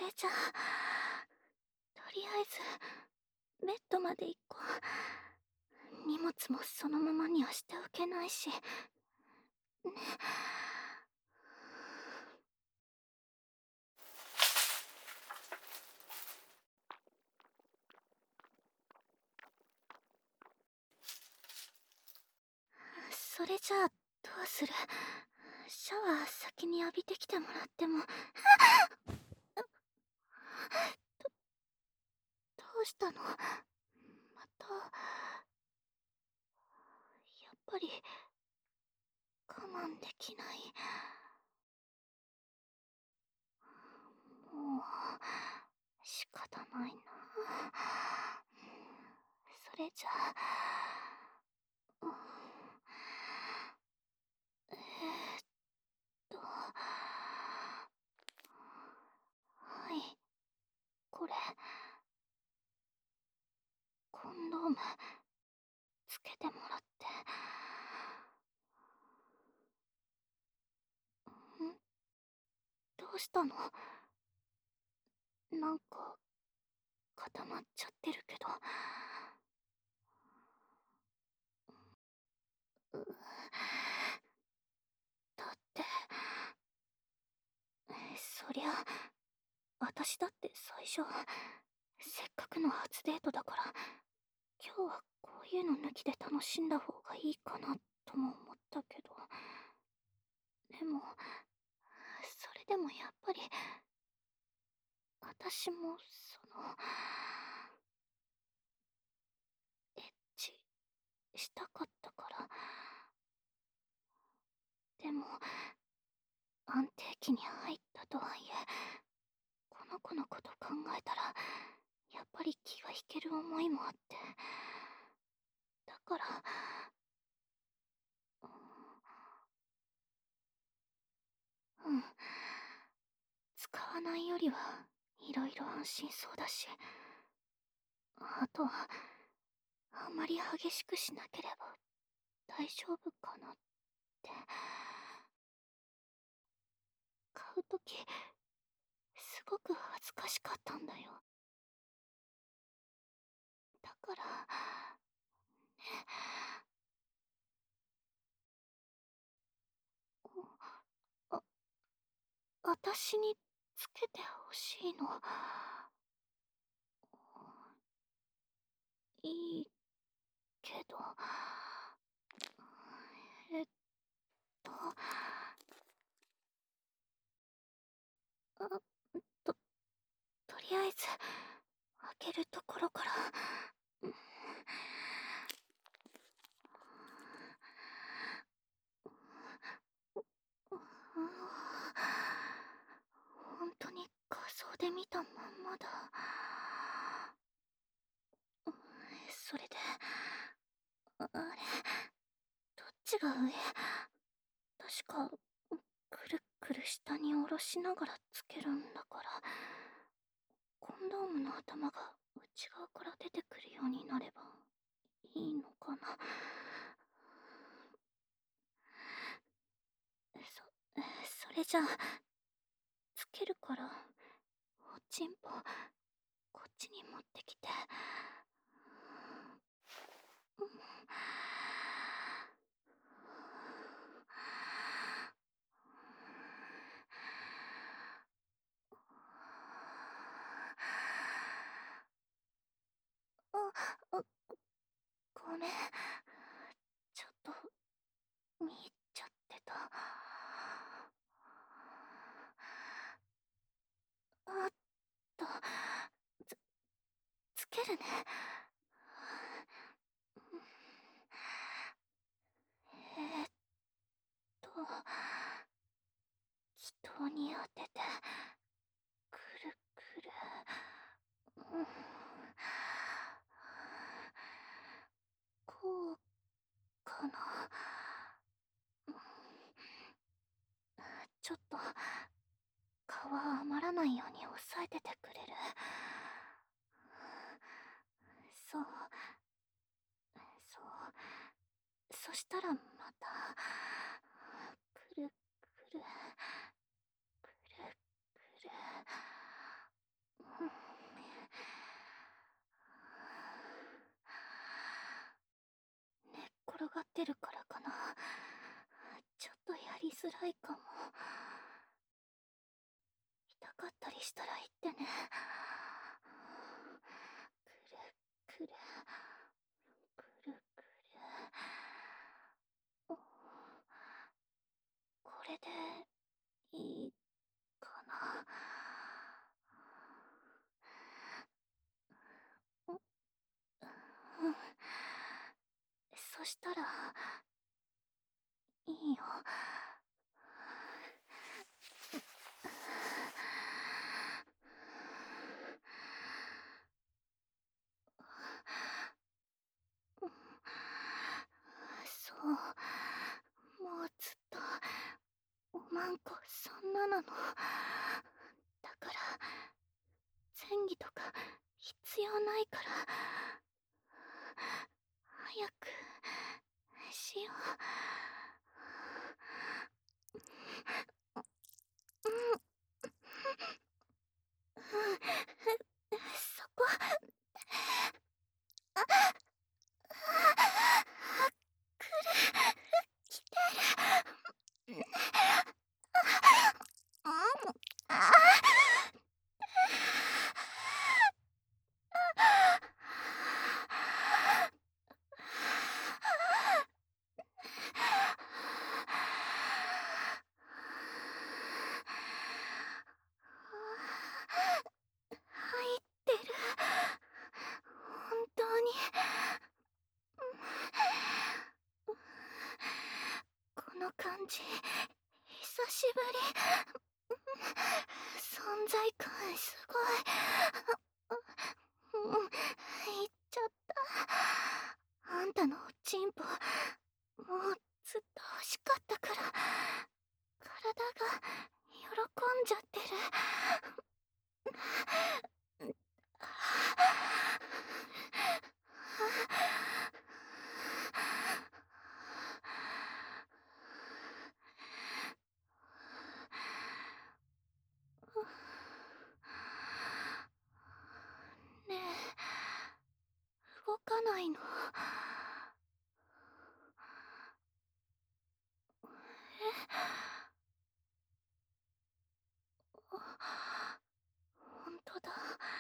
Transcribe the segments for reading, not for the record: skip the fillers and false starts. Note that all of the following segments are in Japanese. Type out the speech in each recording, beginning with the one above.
れじゃあ、とりあえずベッドまで行こう。荷物もそのままにはしておけないしね。それじゃあどうする？シャワー先に浴びてきてもらっても。どうしたの？またやっぱり我慢できない。もう仕方ないな。それじゃあ、うん、えーっはい、これコンドームつけてもらって。ん？どうしたの？なんか固まっちゃってるけど。うだってそりゃ私だって最初せっかくの初デートだから今日はこういうの抜きで楽しんだ方がいいかなとも思ったけど、でもそれでもやっぱり私もエッチしたかったから。でも安定期に入ったとはいえこの子のこと考えたらやっぱり気が引ける思いもあって、だからうん、使わないよりはいろいろ安心そうだし、あとはあんまり激しくしなければ大丈夫かなって。買うときすごく恥ずかしかったんだよ。だからね。あ、私につけてほしいの？いいけど、えっと、あ、と、とりあえず、開けるところから。うん、本当に画像で見たまんまだ。それで、あれ、どっちが上？確か、くるくる下に下ろしながらつけるんだから、コンドームの頭が内側から出てくるようになればいいのかな。それじゃあ、つけるから、おちんぽ、こっちに持ってきて。うん、あ、ごめん。ちょっと、見入っちゃってた。あっと、つ、つけるね。えーっと、気筒に当てて、くるくる。うん、こうかな。うん、ちょっと皮余らないように押さえててくれる？そう、そう。そしたらまた、くるくる、くるくる。 ってるからかな。ちょっとやりづらいかも。痛かったりしたら言ってね。くるくるくるくる。お、これでいいかな。うん、そしたらいいよ。そう、もうずっとおまんこそんななの。だから前儀とか必要ないから早くしよう。そこ、くる、来てる。入ってる。本当に。この感じ久しぶり。存在感すごい。言っちゃった。あんたのおちんぽもうずっと欲しかったから体が喜んじゃってる。ねえ、動かないの？ほんとだ。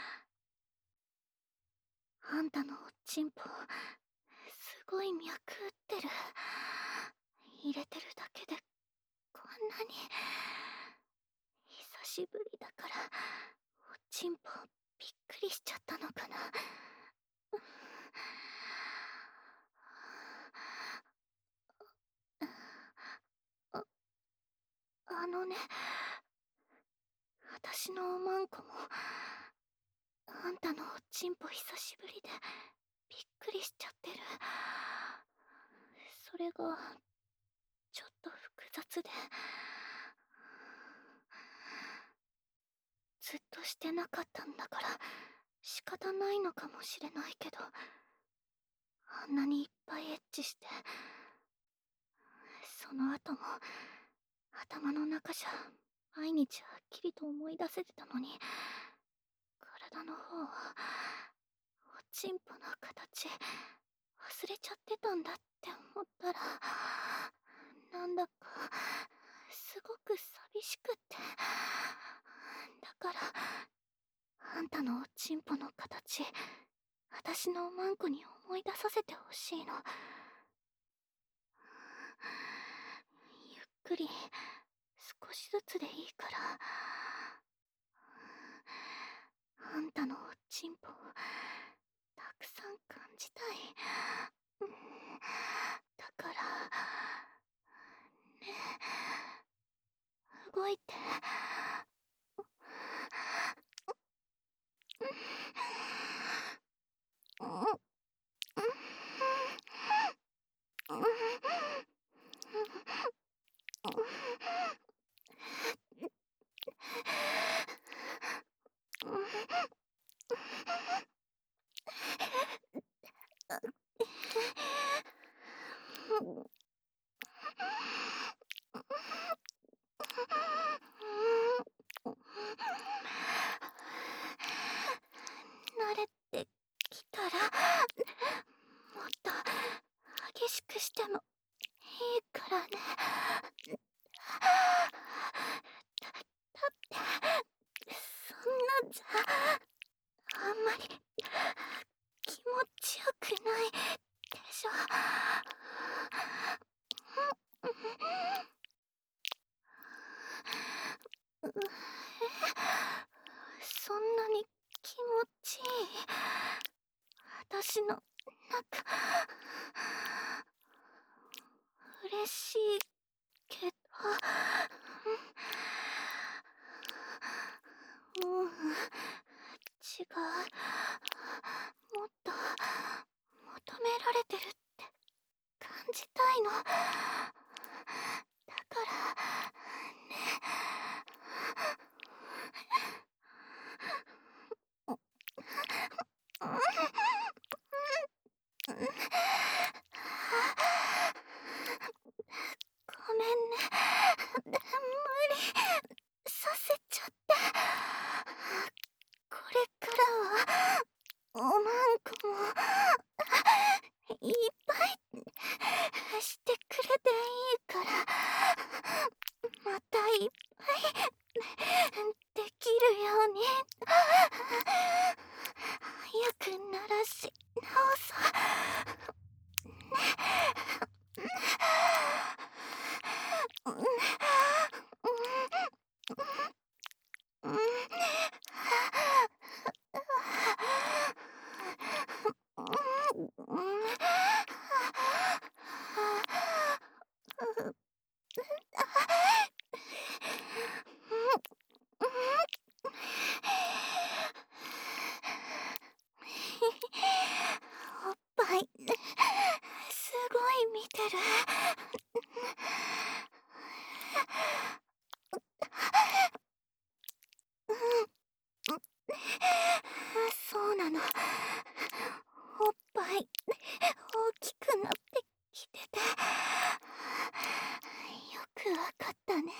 あんたのおちんぽすごい脈打ってる。入れてるだけでこんなに。久しぶりだからおちんぽびっくりしちゃったのかな。あ、あのね、私のおまんこもあんたのおちんぽ久しぶりでびっくりしちゃってる。それがちょっと複雑で、ずっとしてなかったんだから仕方ないのかもしれないけど、あんなにいっぱいエッチしてその後も頭の中じゃ毎日はっきりと思い出せてたのに、体の方はおちんぽの形忘れちゃってたんだって思ったら、なんだかすごく寂しくって。だからあんたのおちんぽの形私のおまんこに思い出させてほしいの。ゆっくり少しずつでいいからあんたのおちんぽをたくさん感じたい。だからね、動いて。慣れてきたらもっと激しくしてもしの中、嬉しいけど、違う。もっと求められてるって感じたいの。だからね。ごめんね。無理させちゃって。これからはおまんこもいっぱいしてくれていいから、またいっぱいできるように早く鳴らし直そうね。おっぱいすごい見てる。そうなの。おっぱい大きくなってきてて、よくわかったね。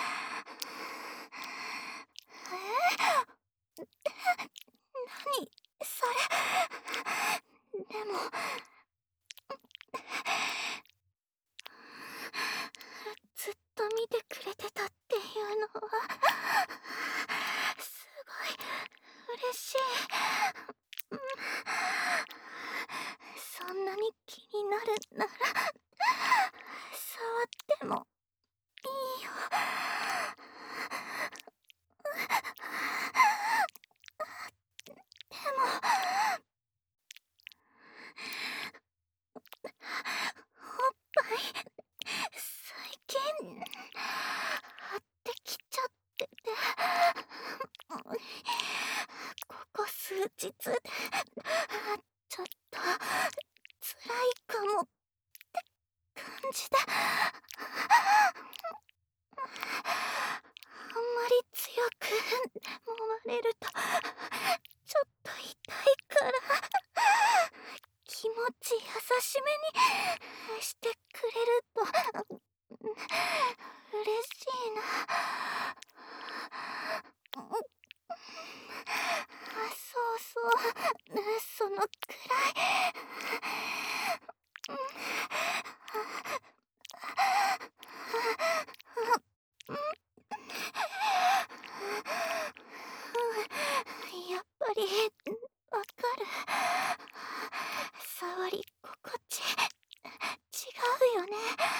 何それ。でもずっと見てくれてたっていうのはすごい嬉しい。そんなに気になるなら触ってもいいよ。でもおっぱい最近張ってきちゃってて、ここ数日でちょっと辛いかもって感じで、あんまり強く揉まれるとちょっと痛いから、気持ち優しめにしてくれると嬉しいな。そうそう、そのくらい。やっぱりわかる。触り心地違うよね。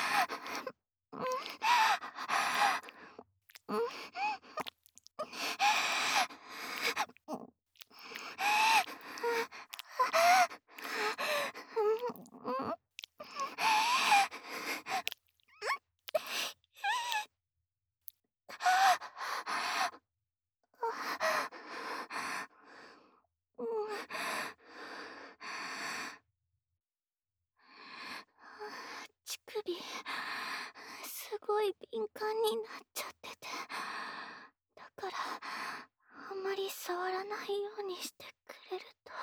乳首すごい敏感になっちゃってて、だからあんまり触らないようにしてくれると。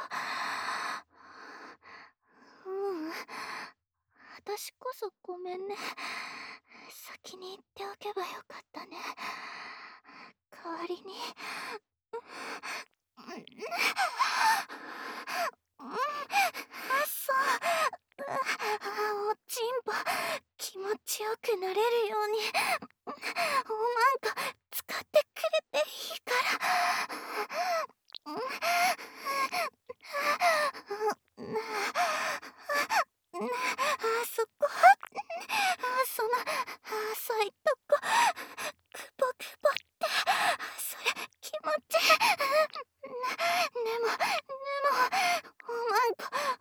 私こそごめんね。先に言っておけばよかったね。代わりにそう、おちんぽ気持ちよくなれるようにおまんこ使ってくれていいからそこその浅いとこクポクポってそれ気持ちいい。でもおまんこ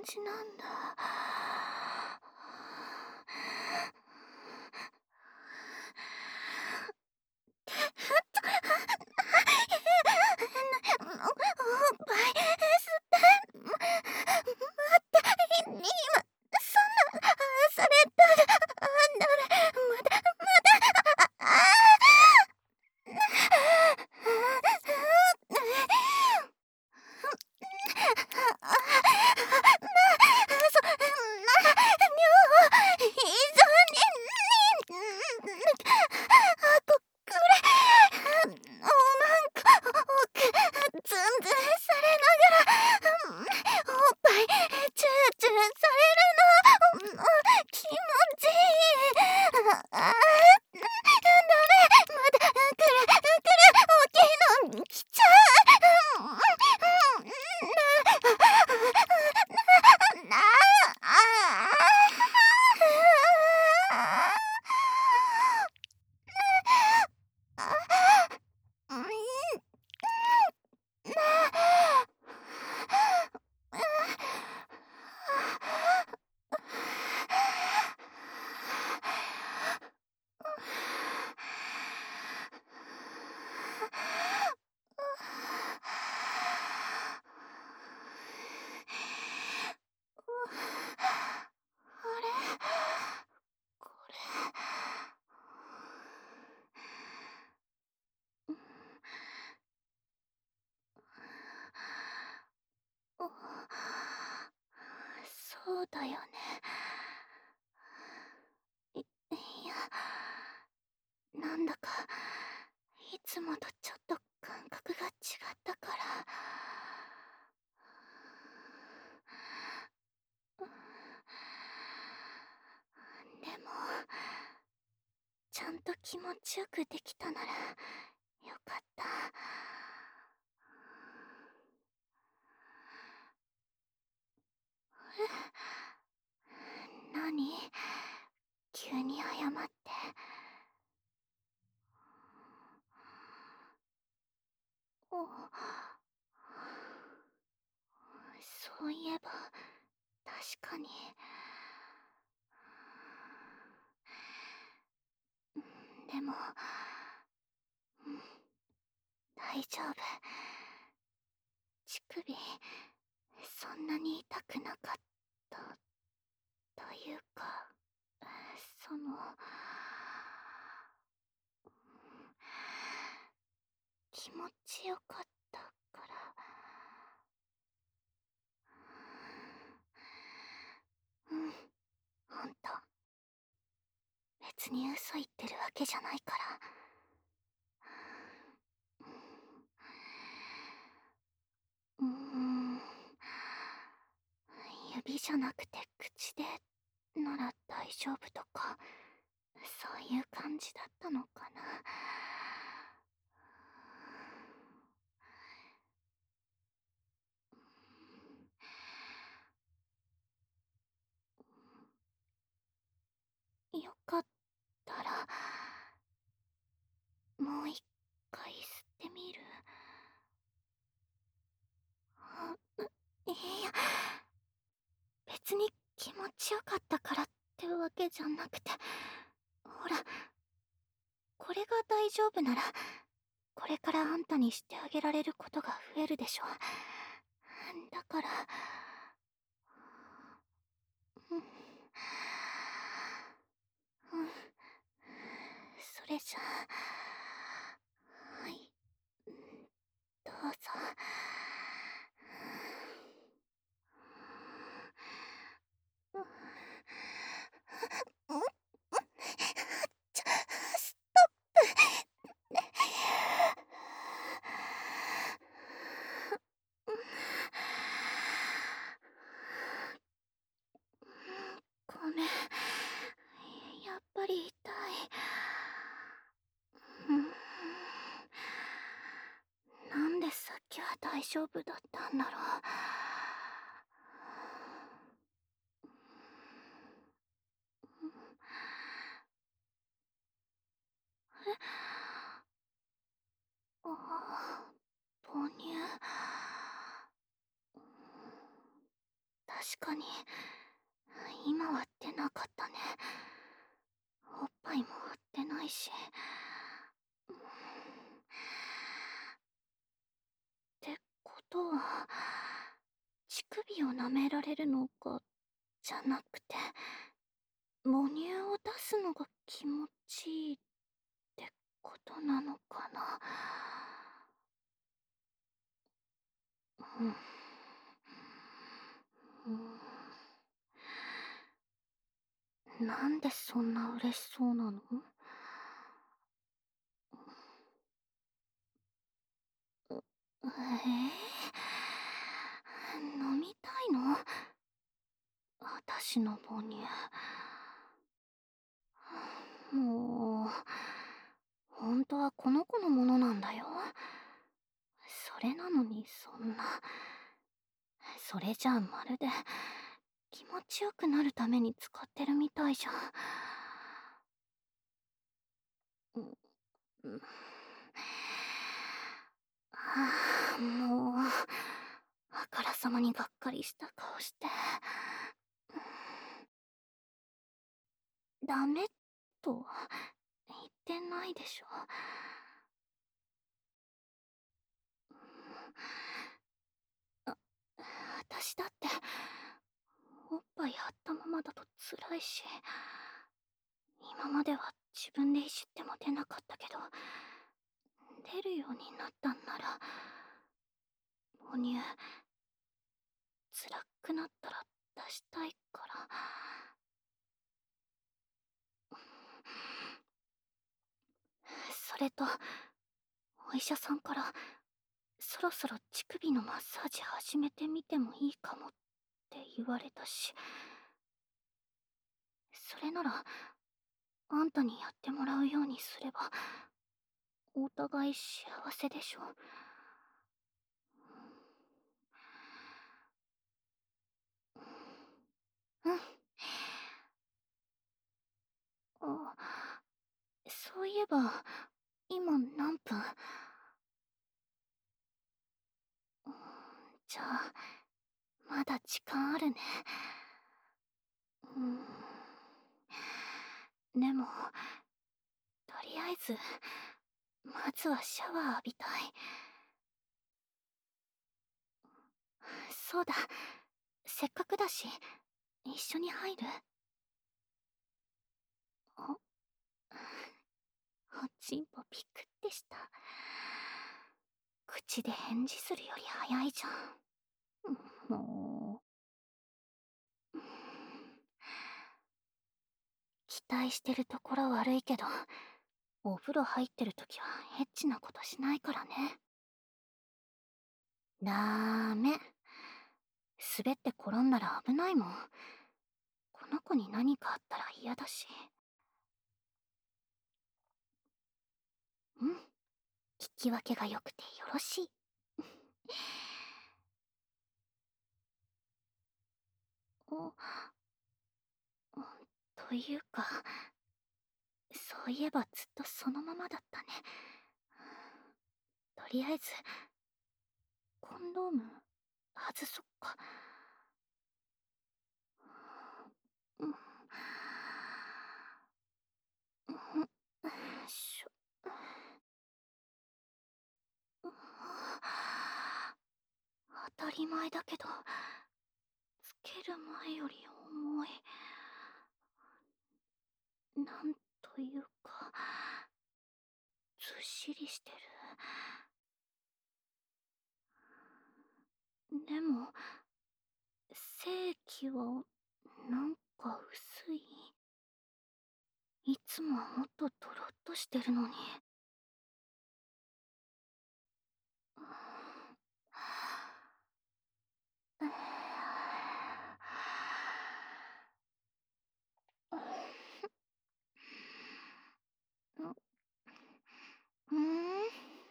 じなんだ。おっぱい吸って、待って、今、そんな、それ、だれ、また、あツンツンされながら、おっぱいチューチューされるの、気持ちいい。ダメ、まだ来る、大きいの来ちゃう。な、これ、そうだよね。いや、なんだかいつもとちょっと感覚が違ったから。でもちゃんと気持ちよくできたならよかった。何？急に謝って。お、そういえば確かに。でも、大丈夫。乳首そんなに痛くなかったというか、その、気持ちよかったから。うん、ほんと。別に嘘言ってるわけじゃないから。うーん、指じゃなくて口でなら大丈夫とか、そういう感じだったのかな。よかったらもう一回吸ってみる？いや、別に気持ちよかったからってわけじゃなくて、ほら、これが大丈夫ならこれからあんたにしてあげられることが増えるでしょ。だから、うん、うん、それじゃあ、はい、どうぞ。うん、ちょ、ストップ。ごめん、やっぱり痛い。うん、なんでさっきは大丈夫だったんだろう。ああ、母乳。確かに、今は出なかったね。おっぱいも張ってないし。ってことは、乳首を舐められるのが、じゃなくて、母乳を出すのが気持ちいいってことなのかな。うん。なんでそんな嬉しそうなの？飲みたいの？私の母乳。もう、本当はこの子のものなんだよ。それなのにそんな。それじゃあまるで気持ちよくなるために使ってるみたいじゃん。うん、うん。ああ、もう、あからさまにがっかりした顔して。ダメとは言ってないでしょ。あ、私だって、おっぱい張ったままだと辛いし、今までは自分でいじっても出なかったけど、出るようになったんなら、母乳、辛くなったら出したいから。それと、お医者さんから、そろそろ乳首のマッサージ始めてみてもいいかもって言われたし、それなら、あんたにやってもらうようにすれば、お互い幸せでしょ。うん。あ、そういえば、今何分？じゃあ、まだ時間あるね。でも、とりあえず、まずはシャワー浴びたい。そうだ、せっかくだし、一緒に入る？お、おちんぽピクってした。口で返事するより早いじゃん。もう。期待してるところ悪いけど、お風呂入ってる時はエッチなことしないからね。ダーメ。滑って転んだら危ないもん。この子に何かあったら嫌だし。うん。聞き分けが良くてよろしい。お、というか、そういえばずっとそのままだったね。とりあえず、コンドーム外そっか。うん。うん。しょ。当たり前だけど、つける前より重い。なんというか、ずっしりしてる。でも、正規は、なんか薄い。いつもはもっとドロッとしてるのに。うん。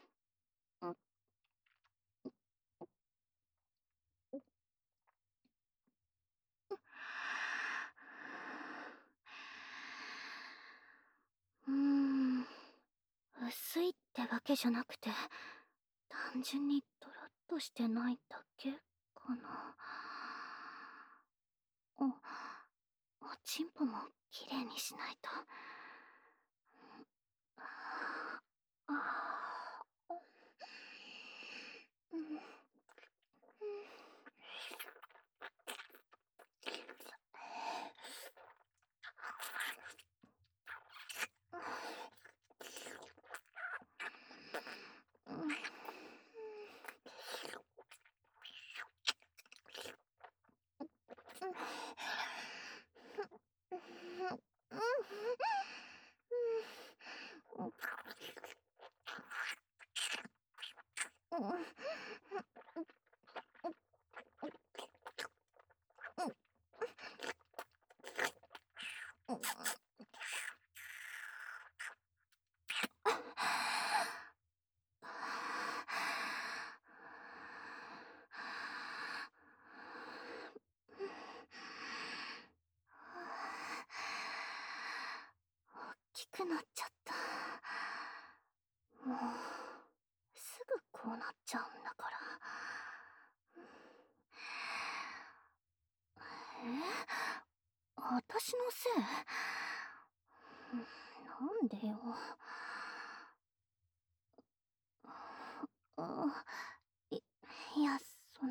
うーん、薄いってわけじゃなくて、単純にドロッとしてないだけかな。 お、おちんぽもきれいにしないと。ああ、うん、うん、うん、大きくなっちゃった。もうすぐこうなっちゃうんだから。私のせい？なんでよ。あ、いいや、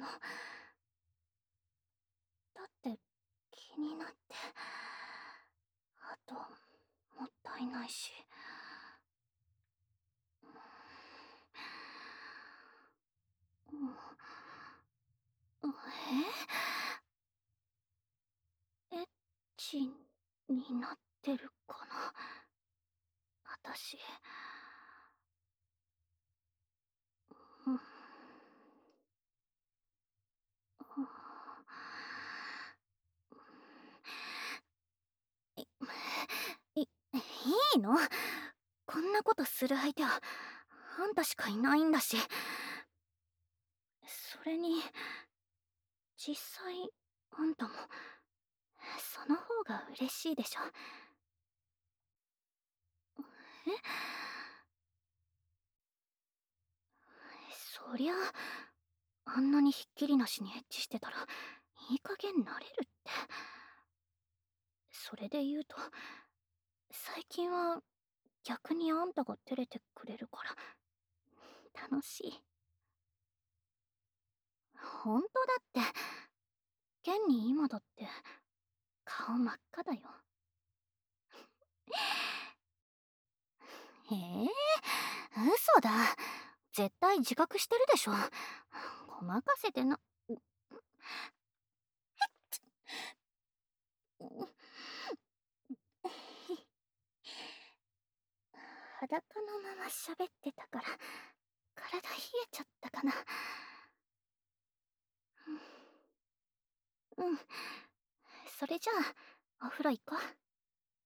だって気になって。あと、もったいないし。うん、エッチになってるかな、私。うん、い、いいの？こんなことする相手はあんたしかいないんだし。それに、実際あんたもその方が嬉しいでしょ。そりゃあんなにひっきりなしにエッチしてたらいい加減なれるって。それで言うと、最近は逆にあんたが照れてくれるから楽しい。ほんとだって、現に今だって顔真っ赤だよ。へえ、嘘だ。絶対自覚してるでしょ。ごまかせてな。裸のまま喋ってたから体冷えちゃったかな。うん、それじゃあお風呂行こう。